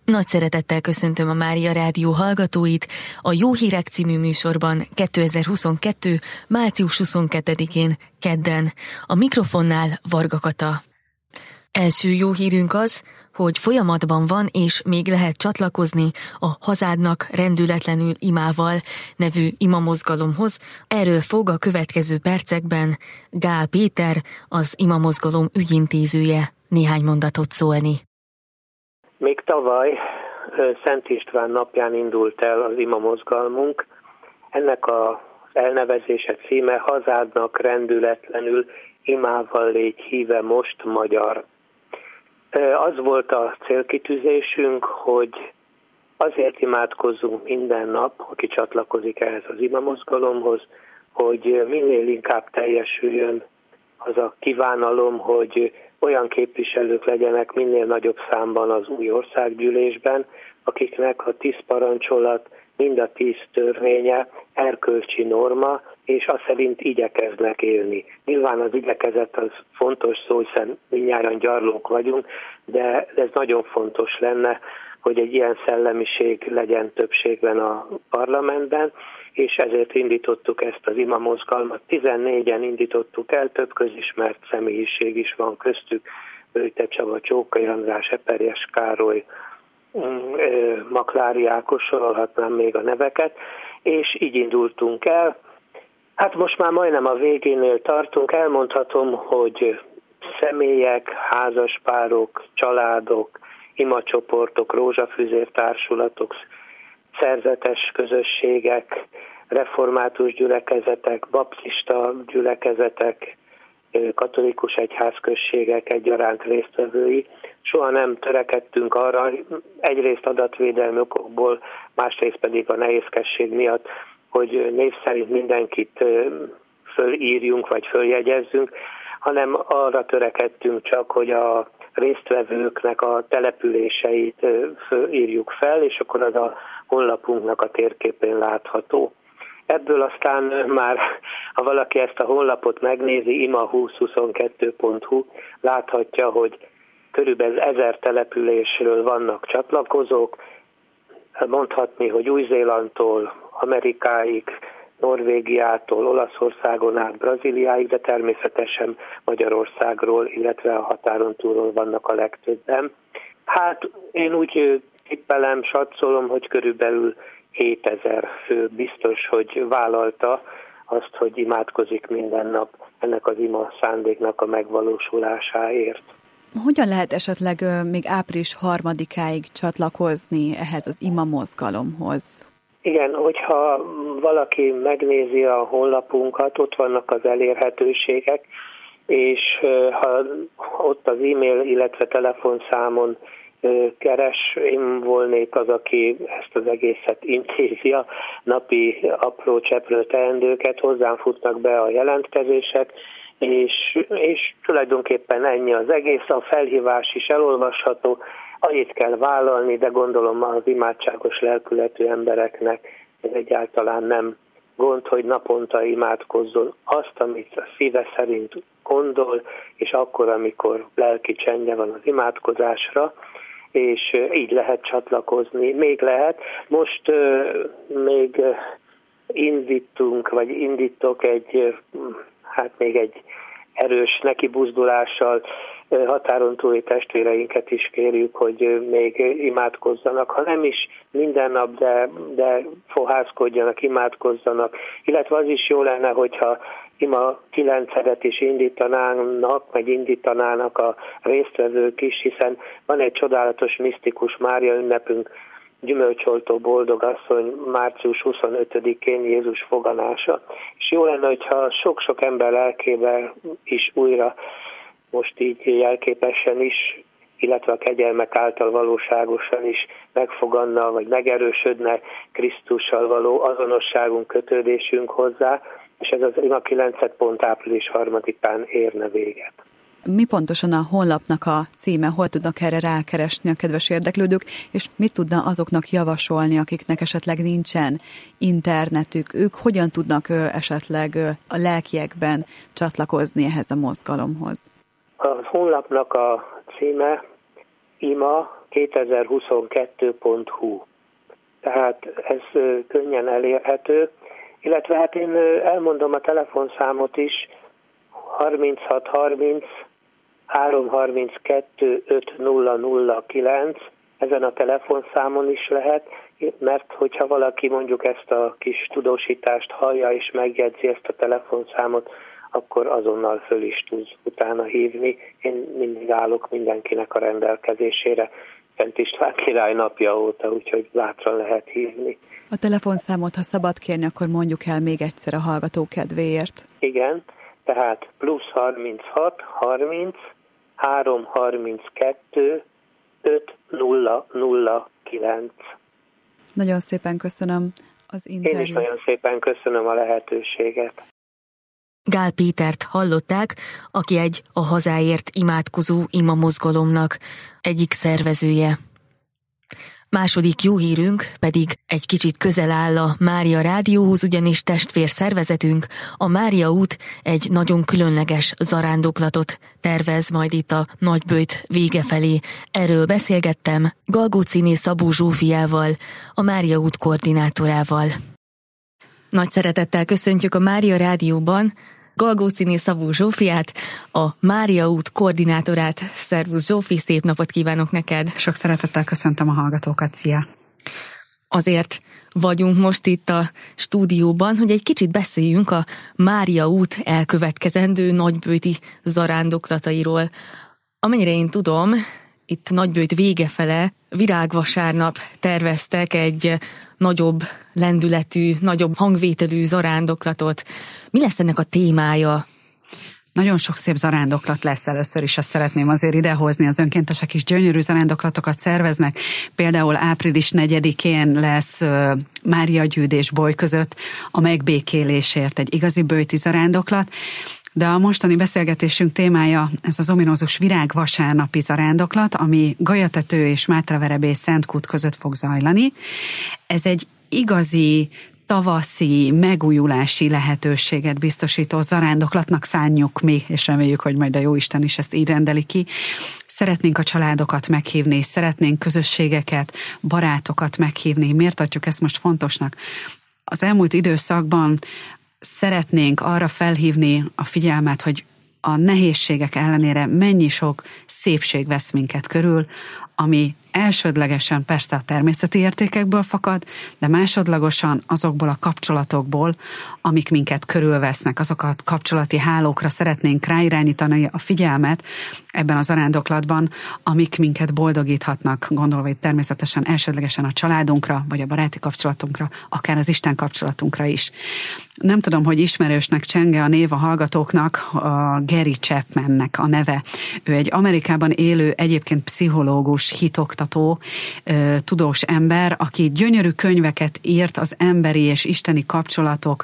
Nagy szeretettel köszöntöm a Mária Rádió hallgatóit a Jó Hírek című műsorban 2022. március 22-én kedden. A mikrofonnál Varga Kata. Első jó hírünk az, hogy folyamatban van és még lehet csatlakozni a Hazádnak rendületlenül imával nevű imamozgalomhoz. Erről fog a következő percekben Gál Péter, az imamozgalom ügyintézője néhány mondatot szólni. Még tavaly Szent István napján indult el az imamozgalmunk. Ennek az elnevezése címe Hazádnak rendületlenül imával légy híve most magyar. Az volt a célkitűzésünk, hogy azért imádkozzunk minden nap, aki csatlakozik ehhez az imamozgalomhoz, hogy minél inkább teljesüljön az a kívánalom, hogy olyan képviselők legyenek minél nagyobb számban az új országgyűlésben, akiknek a 10 parancsolat, mind a 10 törvénye erkölcsi norma, és azt szerint igyekeznek élni. Nyilván az igyekezet az fontos szó, hiszen mindnyájan gyarlók vagyunk, de ez nagyon fontos lenne, hogy egy ilyen szellemiség legyen többségben a parlamentben, és ezért indítottuk ezt az imamozgalmat. 14-en indítottuk el, több közismert személyiség is van köztük, Böjte Csaba, Csókai András, Eperjes Károly, Maklári Ákos, sorolhatnám még a neveket, és így indultunk el. Hát most már majdnem a végénél tartunk, elmondhatom, hogy személyek, házaspárok, családok, imacsoportok, rózsafüzértársulatok, szerzetes közösségek, református gyülekezetek, baptista gyülekezetek, katolikus egyházközségek egyaránt résztvevői. Soha nem törekedtünk arra, egyrészt adatvédelmi okokból, másrészt pedig a nehézkesség miatt, hogy név szerint mindenkit fölírjunk vagy följegyezzünk, hanem arra törekedtünk csak, hogy a résztvevőknek a településeit írjuk fel, és akkor az a honlapunknak a térképén látható. Ebből aztán már, ha valaki ezt a honlapot megnézi, ima2022.hu, láthatja, hogy körülbelül 1000 településről vannak csatlakozók, mondhatni, hogy Új-Zélandtól Amerikáig, Norvégiától, Olaszországon át Brazíliáig, de természetesen Magyarországról, illetve a határon túlról vannak a legtöbben. Hát én úgy tippelem, satszolom, hogy körülbelül 7000 fő biztos, hogy vállalta azt, hogy imádkozik minden nap ennek az ima szándéknak a megvalósulásáért. Hogyan lehet esetleg még április 3-áig csatlakozni ehhez az imamozgalomhoz? Igen, hogyha valaki megnézi a honlapunkat, ott vannak az elérhetőségek, és ha ott az e-mail, illetve telefonszámon keres, én volnék az, aki ezt az egészet intézi, a napi apró cseprő teendőket, hozzám futnak be a jelentkezések, és tulajdonképpen ennyi az egész, a felhívás is elolvasható, annyit kell vállalni, de gondolom az imádságos lelkületű embereknek ez egyáltalán nem gond, hogy naponta imádkozzon azt, amit a szíve szerint gondol, és akkor, amikor lelki csendje van az imádkozásra, és így lehet csatlakozni. Még lehet. Most még indítok még egy erős nekibuzdulással, határon túli testvéreinket is kérjük, hogy még imádkozzanak, ha nem is minden nap, de fohászkodjanak, imádkozzanak, illetve az is jó lenne, hogyha ima 9-et is indítanának a résztvevők is, hiszen van egy csodálatos, misztikus Mária ünnepünk, Gyümölcsoltó Boldogasszony március 25-én Jézus foganása. És jó lenne, hogyha sok-sok ember lelkével is újra, most így jelképesen is, illetve a kegyelmek által valóságosan is megfoganna, vagy megerősödne Krisztussal való azonosságunk, kötődésünk hozzá, és ez az ima 9 pont április 3-án érne véget. Mi pontosan a honlapnak a címe, hol tudnak erre rákeresni a kedves érdeklődők, és mit tudna azoknak javasolni, akiknek esetleg nincsen internetük? Ők hogyan tudnak esetleg a lelkiekben csatlakozni ehhez a mozgalomhoz? A honlapnak a címe ima2022.hu. Tehát ez könnyen elérhető, illetve hát én elmondom a telefonszámot is, 3630 332 5009, ezen a telefonszámon is lehet, mert hogyha valaki mondjuk ezt a kis tudósítást hallja és megjegyzi ezt a telefonszámot, akkor azonnal föl is tud utána hívni. Én mindig állok mindenkinek a rendelkezésére, Szent István király napja óta, úgyhogy bátran lehet hívni. A telefonszámot, ha szabad kérni, akkor mondjuk el még egyszer a hallgató kedvéért. Igen, tehát +36 30 332 5009. Nagyon szépen köszönöm az interjút. Én is nagyon szépen köszönöm a lehetőséget. Gál Pétert hallották, aki egy a hazáért imádkozó imamozgalomnak egyik szervezője. Második jó hírünk pedig egy kicsit közel áll a Mária Rádióhoz, ugyanis testvér szervezetünk, a Mária út egy nagyon különleges zarándoklatot tervez majd itt a Nagyböjt vége felé. Erről beszélgettem Galgóciné Szabó Zsófiával, a Mária út koordinátorával. Nagy szeretettel köszöntjük a Mária Rádióban Galgóciné Szabó Zsófiát, a Mária út koordinátorát. Szervusz Zsófi, szép napot kívánok neked! Sok szeretettel köszöntöm a hallgatókat, szia! Azért vagyunk most itt a stúdióban, hogy egy kicsit beszéljünk a Mária út elkövetkezendő nagyböjti zarándoklatairól. Amennyire én tudom, itt Nagyböjt végefele virágvasárnap terveztek egy nagyobb lendületű, nagyobb hangvételű zarándoklatot. Mi lesz ennek a témája? Nagyon sok szép zarándoklat lesz, először is azt szeretném azért idehozni, az önkéntesek is gyönyörű zarándoklatokat szerveznek, például április 4-én lesz Mária gyűjtés Boly között a megbékélésért egy igazi böjti zarándoklat, de a mostani beszélgetésünk témája ez az ominózus virágvasárnapi zarándoklat, ami Galyatető és Mátraverebély Szentkút között fog zajlani. Ez egy igazi tavaszi megújulási lehetőséget biztosító zarándoklatnak szánjuk mi, és reméljük, hogy majd a Jóisten is ezt így rendeli ki. Szeretnénk a családokat meghívni, szeretnénk közösségeket, barátokat meghívni. Miért tartjuk ezt most fontosnak? Az elmúlt időszakban szeretnénk arra felhívni a figyelmet, hogy a nehézségek ellenére mennyi sok szépség vesz minket körül, ami elsődlegesen persze a természeti értékekből fakad, de másodlagosan azokból a kapcsolatokból, amik minket körülvesznek, azokat kapcsolati hálókra szeretnénk ráirányítani a figyelmet ebben a zarándoklatban, amik minket boldogíthatnak, gondolva itt természetesen elsődlegesen a családunkra, vagy a baráti kapcsolatunkra, akár az Isten kapcsolatunkra is. Nem tudom, hogy ismerősnek csenge a név a hallgatóknak, a Gary Chapmannek a neve. Ő egy Amerikában élő, egyébként pszichológus, hitoktató, tudós ember, aki gyönyörű könyveket írt az emberi és isteni kapcsolatok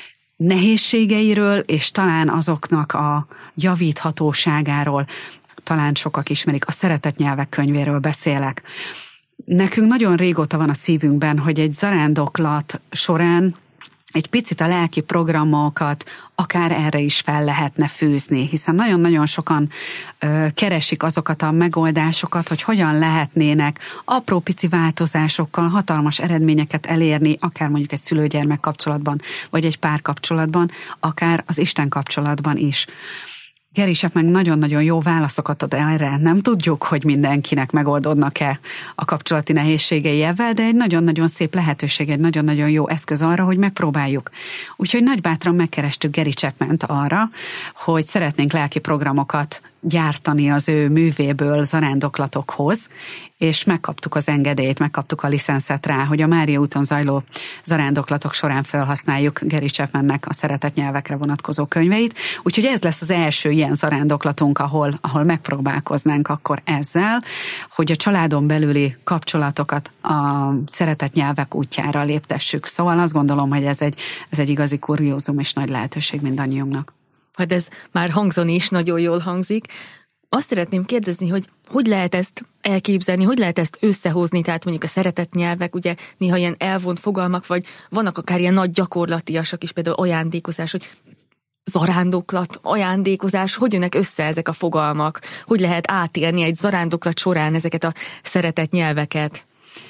nehézségeiről, és talán azoknak a javíthatóságáról, talán sokak ismerik, a Szeretett nyelvek könyvéről beszélek. Nekünk nagyon régóta van a szívünkben, hogy egy zarándoklat során egy picit a lelki programokat akár erre is fel lehetne fűzni, hiszen nagyon-nagyon sokan keresik azokat a megoldásokat, hogy hogyan lehetnének apró pici változásokkal hatalmas eredményeket elérni, akár mondjuk egy szülő-gyermek kapcsolatban, vagy egy párkapcsolatban, akár az Isten kapcsolatban is. Gary Chapman nagyon-nagyon jó válaszokat ad erre. Nem tudjuk, hogy mindenkinek megoldódnak-e a kapcsolati nehézségei ebben, de egy nagyon-nagyon szép lehetőség, egy nagyon-nagyon jó eszköz arra, hogy megpróbáljuk. Úgyhogy nagybátran megkerestük Gary Chapmant arra, hogy szeretnénk lelki programokat gyártani az ő művéből zarándoklatokhoz, és megkaptuk az engedélyt, megkaptuk a licenszet rá, hogy a Mária úton zajló zarándoklatok során felhasználjuk Gary Chapmannek a szeretett nyelvekre vonatkozó könyveit. Úgyhogy ez lesz az első ilyen zarándoklatunk, ahol megpróbálkoznánk akkor ezzel, hogy a családon belüli kapcsolatokat a szeretett nyelvek útjára léptessük. Szóval azt gondolom, hogy ez egy igazi kuriózum és nagy lehetőség mindannyiunknak. Hát ez már hangzani is nagyon jól hangzik. Azt szeretném kérdezni, hogy lehet ezt elképzelni, hogy lehet ezt összehozni, tehát mondjuk a szeretett nyelvek, ugye néha ilyen elvont fogalmak, vagy vannak akár ilyen nagy gyakorlatiasak is, például ajándékozás, hogy zarándoklat, ajándékozás, hogy jönnek össze ezek a fogalmak? Hogy lehet átélni egy zarándoklat során ezeket a szeretett nyelveket?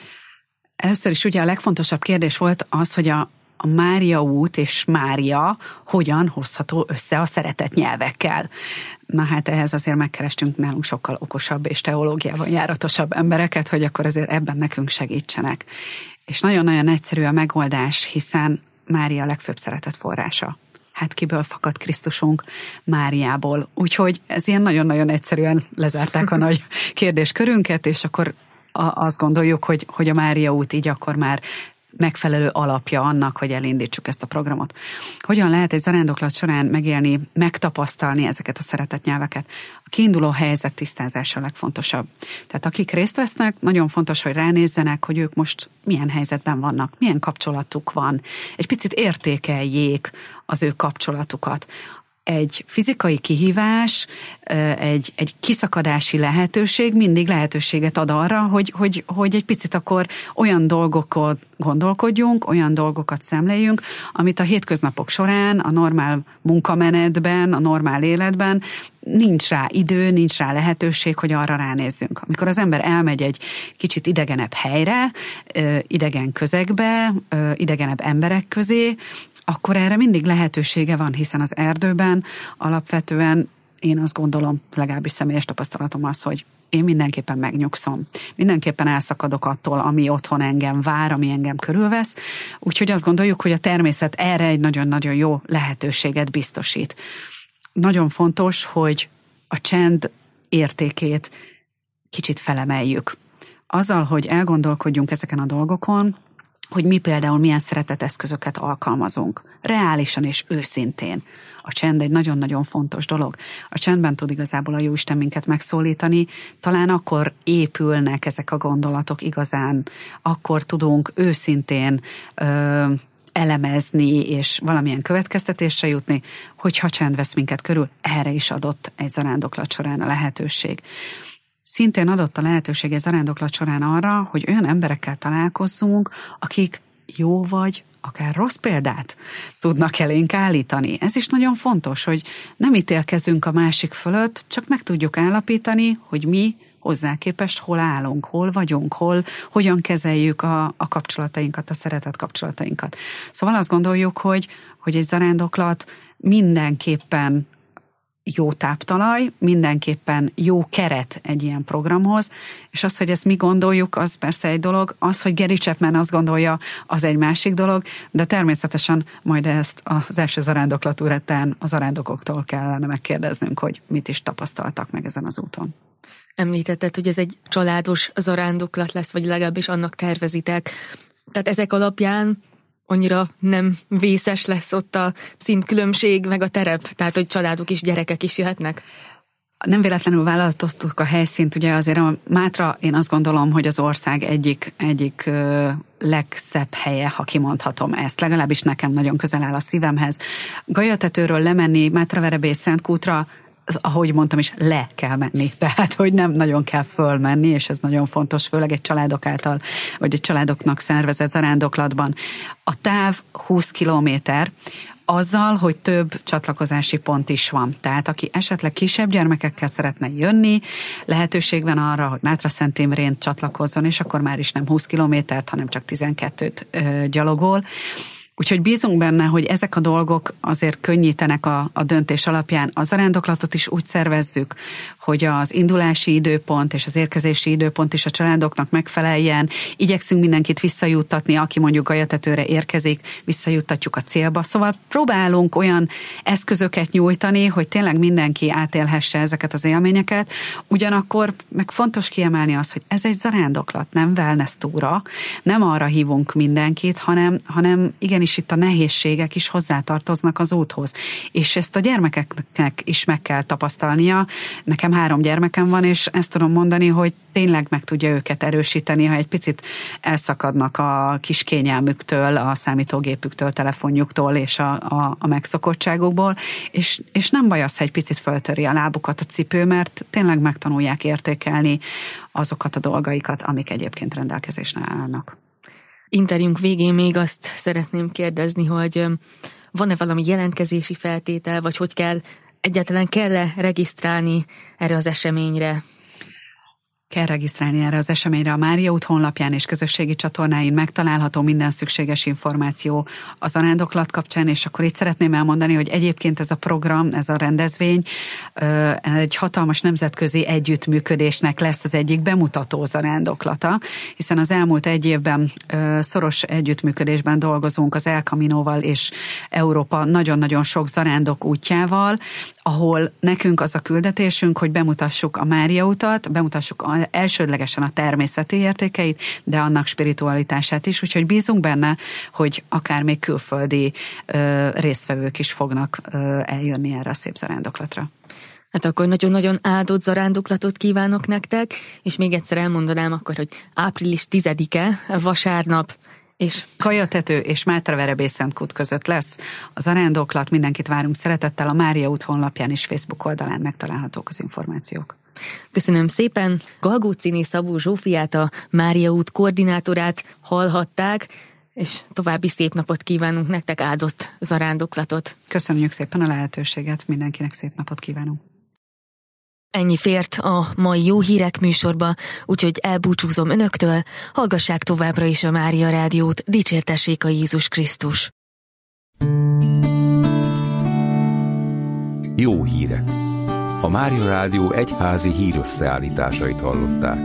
Először is ugye a legfontosabb kérdés volt az, hogy a Mária út és Mária hogyan hozható össze a szeretett nyelvekkel. Na hát ehhez azért megkerestünk nálunk sokkal okosabb és teológiában járatosabb embereket, hogy akkor azért ebben nekünk segítsenek. És nagyon-nagyon egyszerű a megoldás, hiszen Mária a legfőbb szeretet forrása. Hát kiből fakad Krisztusunk? Máriából. Úgyhogy ez ilyen nagyon-nagyon egyszerűen lezárták a nagy kérdéskörünket, és akkor azt gondoljuk, hogy a Mária út így akkor már megfelelő alapja annak, hogy elindítsuk ezt a programot. Hogyan lehet egy zarándoklat során megélni, megtapasztalni ezeket a szeretett nyelveket? A kiinduló helyzet tisztázása a legfontosabb. Tehát akik részt vesznek, nagyon fontos, hogy ránézzenek, hogy ők most milyen helyzetben vannak, milyen kapcsolatuk van. Egy picit értékeljék az ő kapcsolatukat. Egy fizikai kihívás, egy kiszakadási lehetőség mindig lehetőséget ad arra, hogy egy picit akkor olyan dolgokat gondolkodjunk, olyan dolgokat szemléljünk, amit a hétköznapok során, a normál munkamenetben, a normál életben nincs rá idő, nincs rá lehetőség, hogy arra ránézzünk. Amikor az ember elmegy egy kicsit idegenebb helyre, idegen közegbe, idegenebb emberek közé, akkor erre mindig lehetősége van, hiszen az erdőben alapvetően én azt gondolom, legalábbis személyes tapasztalatom az, hogy én mindenképpen megnyugszom. Mindenképpen elszakadok attól, ami otthon engem vár, ami engem körülvesz. Úgyhogy azt gondoljuk, hogy a természet erre egy nagyon-nagyon jó lehetőséget biztosít. Nagyon fontos, hogy a csend értékét kicsit felemeljük. Azzal, hogy elgondolkodjunk ezeken a dolgokon, hogy mi például milyen szereteteszközöket alkalmazunk. Reálisan és őszintén. A csend egy nagyon-nagyon fontos dolog. A csendben tud igazából a Jóisten minket megszólítani, talán akkor épülnek ezek a gondolatok igazán, akkor tudunk őszintén elemezni és valamilyen következtetésre jutni, hogyha csend vesz minket körül, erre is adott egy zarándoklat során a lehetőség. Szintén adott a lehetőség egy zarándoklat során arra, hogy olyan emberekkel találkozzunk, akik jó vagy akár rossz példát tudnak elénk állítani. Ez is nagyon fontos, hogy nem ítélkezünk a másik fölött, csak meg tudjuk állapítani, hogy mi hozzá képest hol állunk, hol vagyunk, hogyan kezeljük a kapcsolatainkat, a szeretet kapcsolatainkat. Szóval azt gondoljuk, hogy egy zarándoklat mindenképpen jó táptalaj, mindenképpen jó keret egy ilyen programhoz, és az, hogy ezt mi gondoljuk, az persze egy dolog, az, hogy Gary Chapman azt gondolja, az egy másik dolog, de természetesen majd ezt az első zarándoklat után a zarándokoktól kellene megkérdeznünk, hogy mit is tapasztaltak meg ezen az úton. Említetted, hogy ez egy családos zarándoklat lesz, vagy legalábbis annak tervezitek. Tehát ezek alapján annyira nem vészes lesz ott a szintkülönbség, meg a terep, tehát hogy családok és gyerekek is jöhetnek? Nem választottuk a helyszínt, ugye azért a Mátra, én azt gondolom, hogy az ország egyik legszebb helye, ha kimondhatom ezt. Legalábbis nekem nagyon közel áll a szívemhez. Galyatetőről lemenni Mátraverebé Szentkútra, ahogy mondtam is, le kell menni. Tehát, hogy nem nagyon kell fölmenni, és ez nagyon fontos, főleg egy családok által, vagy egy családoknak szervezett zarándoklatban. A táv 20 kilométer, azzal, hogy több csatlakozási pont is van. Tehát aki esetleg kisebb gyermekekkel szeretne jönni, lehetőség van arra, hogy Mátraszent Imrén csatlakozzon, és akkor már is nem 20 kilométert, hanem csak 12-t gyalogol. Úgyhogy bízunk benne, hogy ezek a dolgok azért könnyítenek a döntés alapján. A zarándoklatot is úgy szervezzük, hogy az indulási időpont és az érkezési időpont is a családoknak megfeleljen. Igyekszünk mindenkit visszajuttatni, aki mondjuk Galyatetőre érkezik, visszajuttatjuk a célba. Szóval próbálunk olyan eszközöket nyújtani, hogy tényleg mindenki átélhesse ezeket az élményeket. Ugyanakkor meg fontos kiemelni azt, hogy ez egy zarándoklat, nem wellness túra, nem arra hívunk mindenkit, hanem igenis itt a nehézségek is hozzátartoznak az úthoz. És ezt a gyermekeknek is meg kell tapasztalnia. Nekem 3 gyermekem van, és ezt tudom mondani, hogy tényleg meg tudja őket erősíteni, ha egy picit elszakadnak a kis kényelmüktől, a számítógépüktől, telefonjuktól és a megszokottságukból, és nem baj az, ha egy picit föltöri a lábukat a cipő, mert tényleg megtanulják értékelni azokat a dolgaikat, amik egyébként rendelkezésre állnak. Interjúnk végén még azt szeretném kérdezni, hogy van-e valami jelentkezési feltétel, vagy hogy egyáltalán kell-e regisztrálni erre az eseményre? Kell regisztrálni erre az eseményre. A Mária út honlapján és közösségi csatornáin megtalálható minden szükséges információ a zarándoklat kapcsán, és akkor itt szeretném elmondani, hogy egyébként ez a program, ez a rendezvény egy hatalmas nemzetközi együttműködésnek lesz az egyik bemutató zarándoklata, hiszen az elmúlt egy évben szoros együttműködésben dolgozunk az El Caminoval és Európa nagyon-nagyon sok zarándok útjával, ahol nekünk az a küldetésünk, hogy bemutassuk a Mária utat, bemutassuk elsődlegesen a természeti értékeit, de annak spiritualitását is, úgyhogy bízunk benne, hogy akár még külföldi résztvevők is fognak eljönni erre a szép zarándoklatra. Hát akkor nagyon-nagyon áldott zarándoklatot kívánok nektek, és még egyszer elmondanám akkor, hogy április 10-e, vasárnap, és Kajatető és Mátraverebészentkút között lesz a zarándoklat, mindenkit várunk szeretettel, a Mária út honlapján és Facebook oldalán megtalálhatók az információk. Köszönöm szépen, Galgócziné Szabó Zsófiát, a Mária út koordinátorát hallhatták, és további szép napot kívánunk nektek, áldott zarándoklatot. Köszönjük szépen a lehetőséget, mindenkinek szép napot kívánunk. Ennyi fért a mai Jó Hírek műsorba, úgyhogy elbúcsúzom önöktől, hallgassák továbbra is a Mária Rádiót, dicsértessék a Jézus Krisztus. Jó hírek! A Mária Rádió egyházi hírösszeállításait hallották.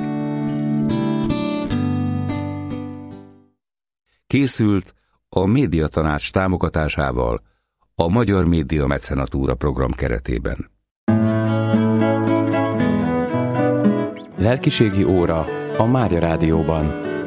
Készült a Médiatanács támogatásával a Magyar Média Mecenatúra program keretében. Lelkiségi óra a Mária Rádióban.